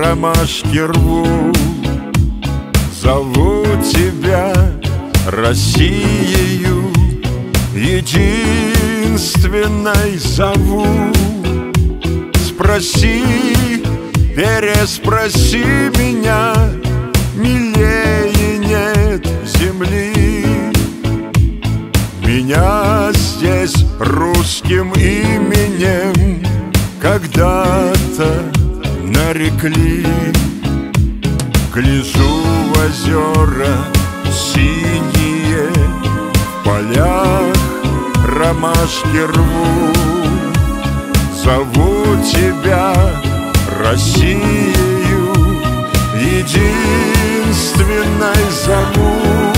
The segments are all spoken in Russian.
ромашки рву. Зову тебя Россиею единственной зову. Спроси, переспроси меня, милее нет земли. Меня здесь русским именем когда-то нарекли. Гляжу в озера синие, в полях ромашки рву. Зову тебя Россиею единственной зову.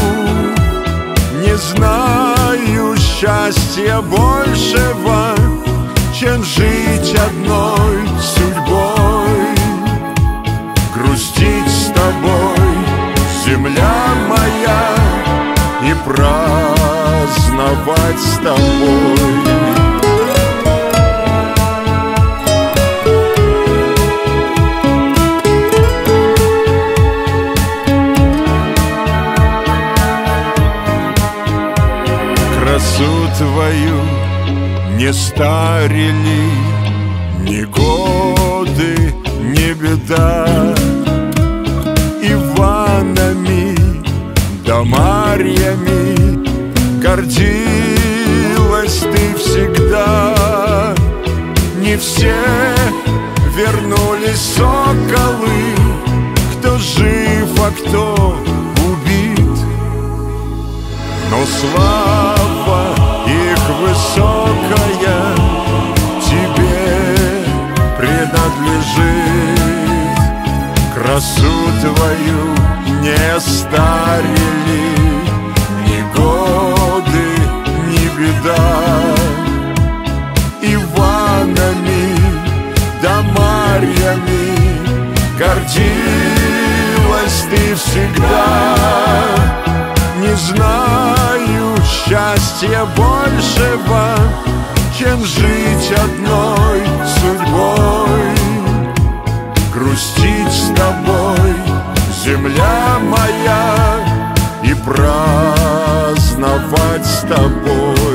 Не знаю счастья большего, чем жить одной судьбой. Грустить с тобой, земля моя, и праздновать с тобой. Красу твою не старили ни годы, ни беда. Иванами да Марьями гордилась ты всегда. Не все вернулись соколы, кто жив, а кто убит. Но слава их высокая тебе принадлежит. Красу твою не старили ни годы, ни беда. Иванами да Марьями гордилась ты всегда. Не знаю счастья большего, чем жить одной судьбой. Грустить с тобой, земля моя, и праздновать с тобой.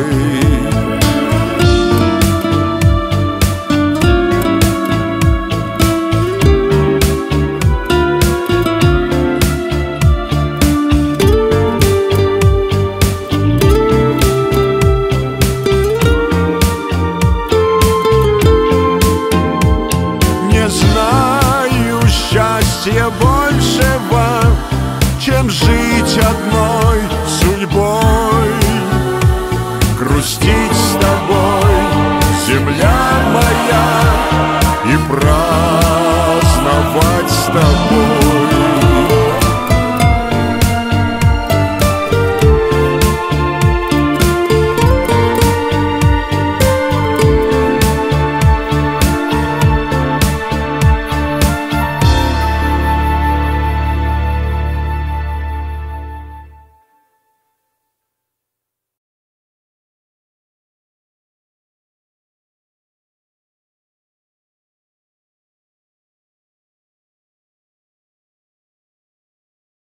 Большего, чем жить одной судьбой. Грустить с тобой, земля моя, и праздновать с тобой.